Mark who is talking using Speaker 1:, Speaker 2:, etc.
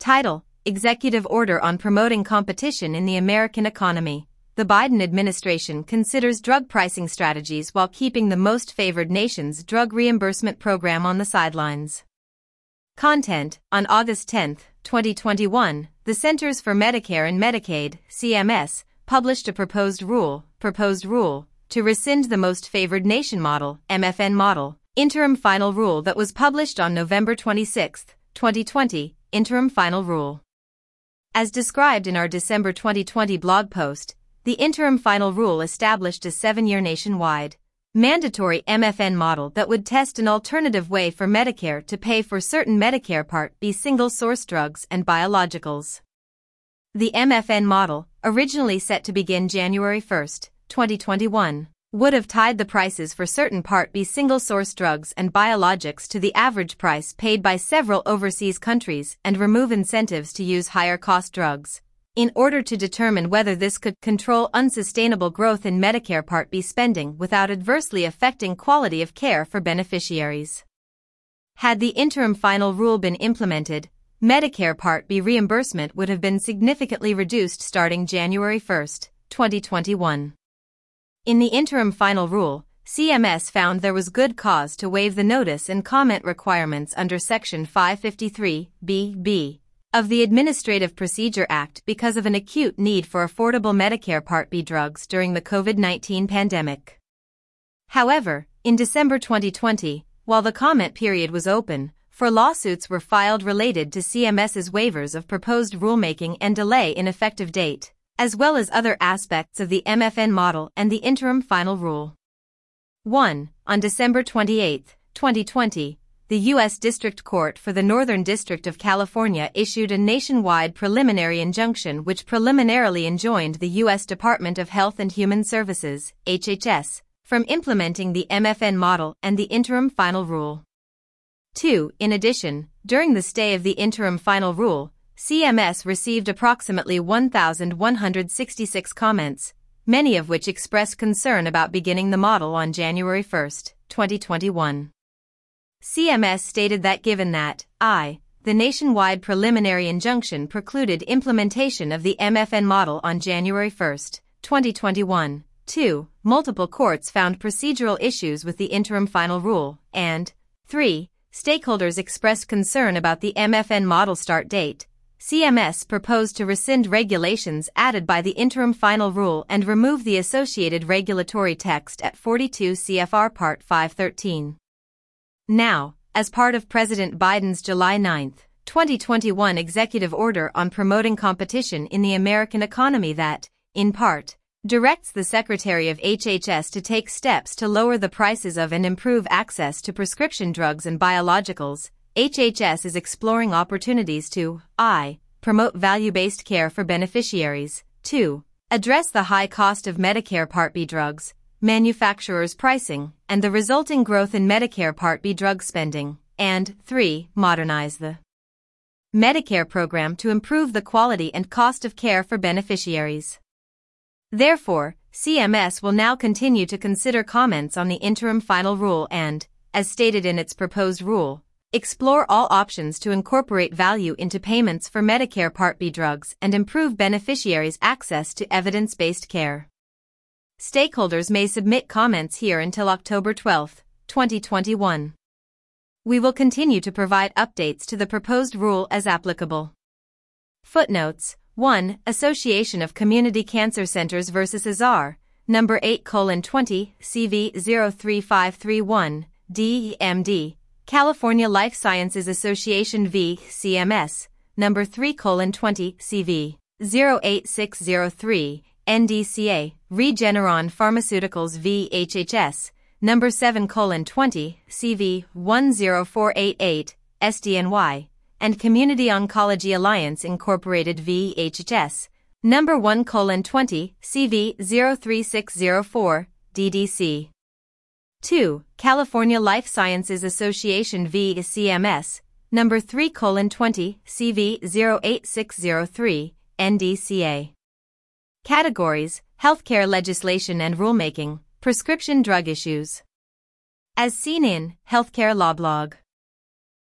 Speaker 1: Title: Executive Order on Promoting Competition in the American Economy. The Biden administration considers drug pricing strategies while keeping the Most Favored Nations drug reimbursement program on the sidelines. Content: On August 10, 2021, the Centers for Medicare and Medicaid, CMS, published a proposed rule to rescind the Most Favored Nation model, MFN model, interim final rule that was published on November 26, 2020, interim final rule. As described in our December 2020 blog post, the interim final rule established a 7-year nationwide, mandatory MFN model that would test an alternative way for Medicare to pay for certain Medicare Part B single-source drugs and biologicals. The MFN model, originally set to begin January 1, 2021, would have tied the prices for certain Part B single-source drugs and biologics to the average price paid by several overseas countries and remove incentives to use higher-cost drugs, in order to determine whether this could control unsustainable growth in Medicare Part B spending without adversely affecting quality of care for beneficiaries. Had the interim final rule been implemented, Medicare Part B reimbursement would have been significantly reduced starting January 1, 2021. In the interim final rule, CMS found there was good cause to waive the notice and comment requirements under Section 553(b)(b) of the Administrative Procedure Act because of an acute need for affordable Medicare Part B drugs during the COVID-19 pandemic. However, in December 2020, while the comment period was open, 4 lawsuits were filed related to CMS's waivers of proposed rulemaking and delay in effective date, as well as other aspects of the MFN model and the interim final rule. 1. On December 28, 2020, the U.S. District Court for the Northern District of California issued a nationwide preliminary injunction which preliminarily enjoined the U.S. Department of Health and Human Services, HHS, from implementing the MFN model and the interim final rule. 2. In addition, during the stay of the interim final rule, CMS received approximately 1,166 comments, many of which expressed concern about beginning the model on January 1, 2021. CMS stated that given that, the nationwide preliminary injunction precluded implementation of the MFN model on January 1, 2021, 2. Multiple courts found procedural issues with the interim final rule, and 3. Stakeholders expressed concern about the MFN model start date. CMS proposed to rescind regulations added by the interim final rule and remove the associated regulatory text at 42 CFR Part 513. Now, as part of President Biden's July 9, 2021 executive order on promoting competition in the American economy that, in part, directs the Secretary of HHS to take steps to lower the prices of and improve access to prescription drugs and biologicals, HHS is exploring opportunities to promote value-based care for beneficiaries, 2. Address the high cost of Medicare Part B drugs, manufacturers' pricing, and the resulting growth in Medicare Part B drug spending, and 3. Modernize the Medicare program to improve the quality and cost of care for beneficiaries. Therefore, CMS will now continue to consider comments on the interim final rule and, as stated in its proposed rule, explore all options to incorporate value into payments for Medicare Part B drugs and improve beneficiaries' access to evidence-based care. Stakeholders may submit comments here until October 12, 2021. We will continue to provide updates to the proposed rule as applicable. Footnotes: 1. Association of Community Cancer Centers vs. Azar, number 8:20, CV 03531, DMD, California Life Sciences Association v. CMS, number 3:20, CV 08603, NDCA, Regeneron Pharmaceuticals v. HHS, number 7:20, CV 10488, SDNY, and Community Oncology Alliance Incorporated v. HHS, number 1:20, CV 03604, DDC. 2. California Life Sciences Association v. CMS, number 3:20, CV 08603, NDCA. Categories: Healthcare legislation and rulemaking, prescription drug issues. As seen in Healthcare Law Blog.